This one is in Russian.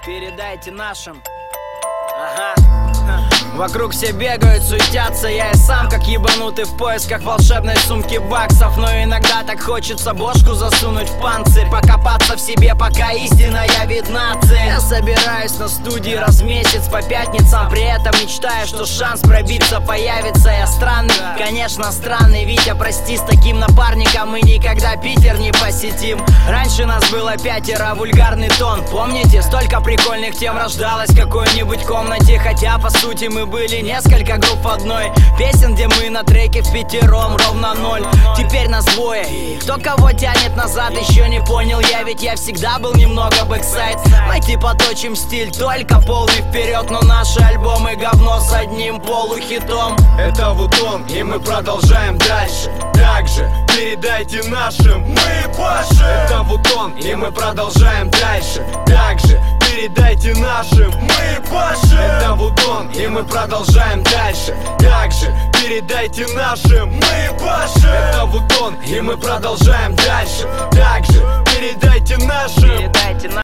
Передайте нашим. Ага. Вокруг все бегают, суетятся, я и сам как ебанутый в поисках волшебной сумки баксов. Но иногда так хочется бошку засунуть в панцирь, покопаться в себе, пока истинная видна цель. Я собираюсь на студии раз в месяц по пятницам, при этом мечтаю, что шанс пробиться появится. Я странный, конечно странный, Витя, прости, с таким напарником мы никогда Питер не посетим. Раньше нас было 5, вульгарный тон, помните? Столько прикольных тем рождалось в какой-нибудь комнате, хотя по сути мы были несколько групп одной. Песен, где мы на треке впятером, ровно 0. Теперь нас двое, кто кого тянет назад, еще не понял я, ведь я всегда был немного бэксайд. Мы типа точим стиль, только полный вперед, но наши альбомы говно с одним полухитом. Это вот он, и мы продолжаем дальше. Также передайте нашим, мы Паши. Это вот он, и мы продолжаем дальше. Также передайте нашим, мы Паши. Это вот он, и мы продолжаем дальше. Также передайте нашим, мы Паши. Это вот он, и мы продолжаем дальше. Также передайте нашим.